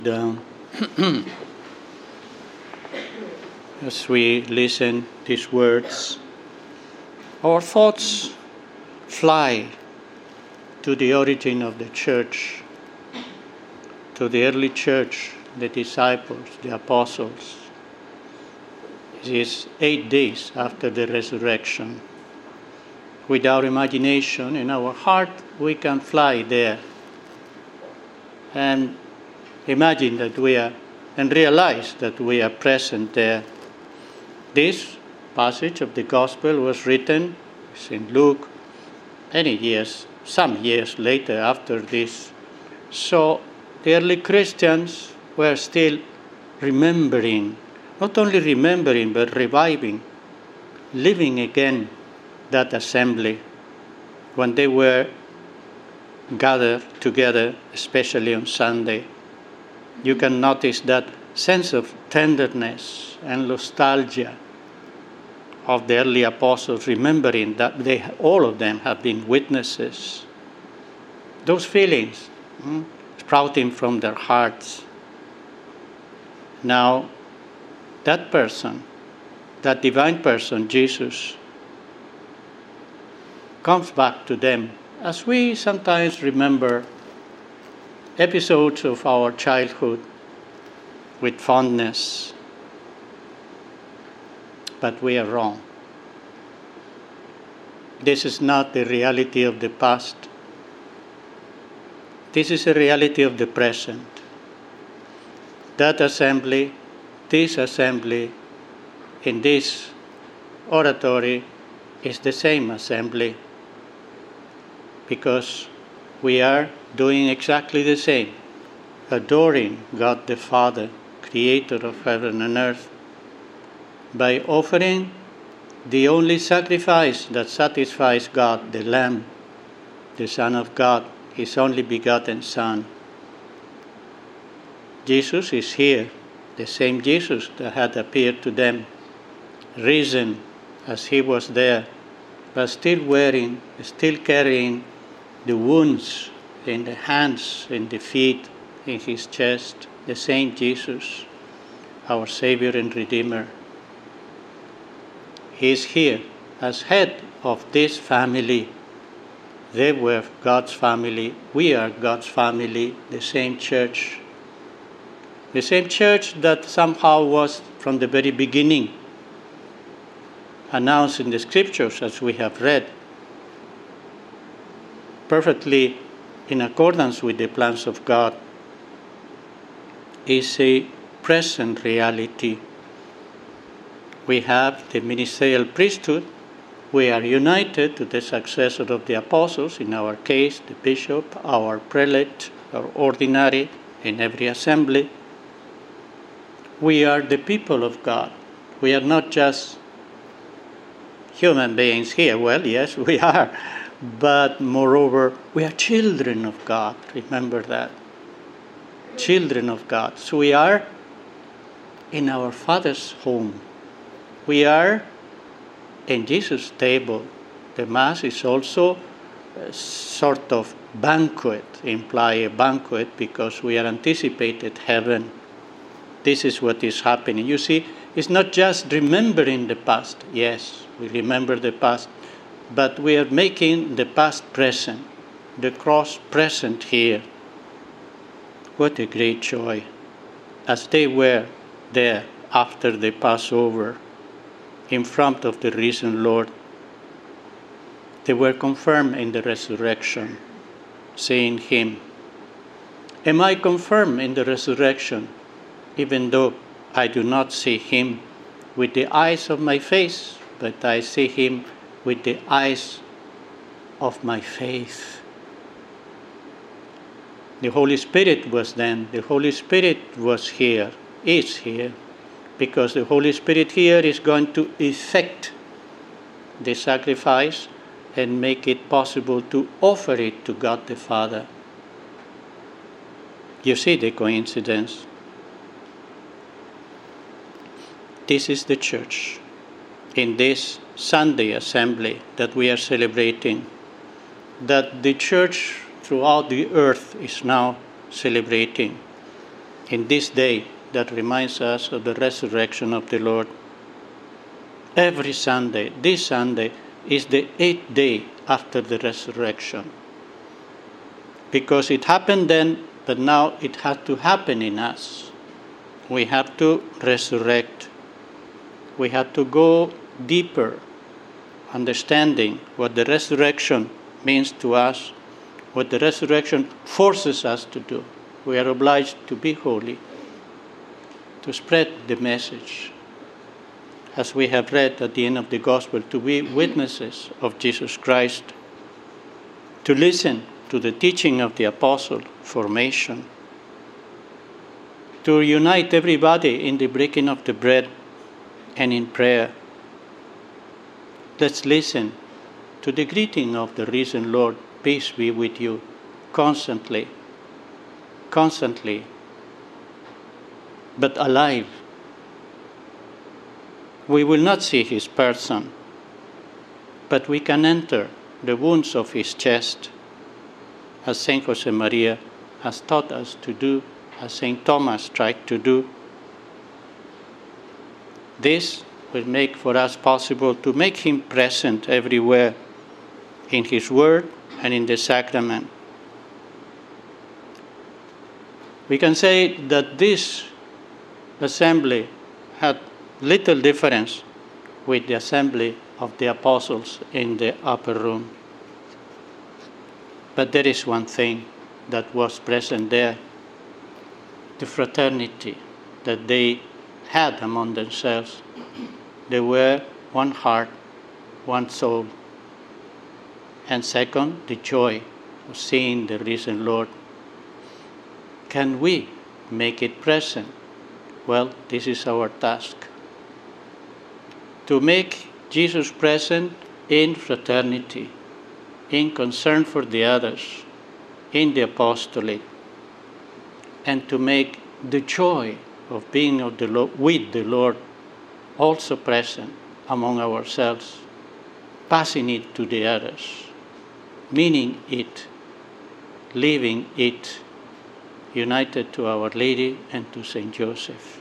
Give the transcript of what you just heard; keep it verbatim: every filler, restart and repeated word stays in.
Down. As we listen these words, our thoughts fly to the origin of the church, to the early church, the disciples, the apostles. It is eight days after the resurrection. With our imagination in our heart, we can fly there and imagine that we are, and realize that we are present there. This passage of the Gospel was written in Luke many years, some years later after this. So the early Christians were still remembering, not only remembering, but reviving, living again that assembly when they were gathered together, especially on Sunday. You can notice that sense of tenderness and nostalgia of the early apostles, remembering that they, all of them have been witnesses. Those feelings hmm, sprouting from their hearts. Now, that person, that divine person, Jesus, comes back to them as we sometimes remember episodes of our childhood with fondness. But we are wrong. This is not the reality of the past. This is a reality of the present. That assembly, this assembly, in this oratory is the same assembly, because we are doing exactly the same, adoring God the Father, creator of heaven and earth, by offering the only sacrifice that satisfies God, the Lamb, the Son of God, His only begotten Son. Jesus is here, the same Jesus that had appeared to them, risen as He was there, but still wearing, still carrying the wounds in the hands, in the feet, in His chest, the same Jesus, our Savior and Redeemer. He is here as head of this family. They were God's family. We are God's family, the same church. The same church that somehow was from the very beginning announced in the Scriptures, as we have read, perfectly in accordance with the plans of God, is a present reality. We have the ministerial priesthood. We are united to the successor of the apostles, in our case, the bishop, our prelate, our ordinary in every assembly. We are the people of God. We are not just human beings here. Well, yes, we are. But moreover, we are children of God. Remember that. Children of God. So we are in our Father's home. We are in Jesus' table. The Mass is also a sort of banquet, imply a banquet, because we are anticipated heaven. This is what is happening. You see, it's not just remembering the past. Yes, we remember the past. But we are making the past present, the cross present here. What a great joy. As they were there after the Passover, in front of the risen Lord, they were confirmed in the resurrection, saying Him, "Am I confirmed in the resurrection, even though I do not see Him with the eyes of my face, but I see Him with the eyes of my faith." The Holy Spirit was then, the Holy Spirit was here, is here, because the Holy Spirit here is going to effect the sacrifice and make it possible to offer it to God the Father. You see the coincidence. This is the church in this Sunday assembly that we are celebrating, that the church throughout the earth is now celebrating. in this day that reminds us of the resurrection of the Lord. Every Sunday, this Sunday, is the eighth day after the resurrection. Because it happened then, but now it has to happen in us. We have to resurrect. We have to go deeper, understanding what the resurrection means to us, what the resurrection forces us to do. We are obliged to be holy, to spread the message, as we have read at the end of the Gospel, to be witnesses of Jesus Christ, to listen to the teaching of the apostle, formation, to unite everybody in the breaking of the bread and in prayer. Let's listen to the greeting of the risen Lord, peace be with you, constantly, constantly, but alive. We will not see his person, but we can enter the wounds of his chest, as Saint Josemaria has taught us to do, as Saint Thomas tried to do. This will make for us possible to make him present everywhere, in his word and in the sacrament. We can say that this assembly had little difference with the assembly of the apostles in the upper room. But there is one thing that was present there, the fraternity that they had among themselves. They were one heart, one soul. And second, the joy of seeing the risen Lord. Can we make it present? Well, this is our task. To make Jesus present in fraternity, in concern for the others, in the apostolate, and to make the joy of being of the Lord, with the Lord also present among ourselves, passing it to the others, meaning it, living it, united to Our Lady and to Saint Joseph.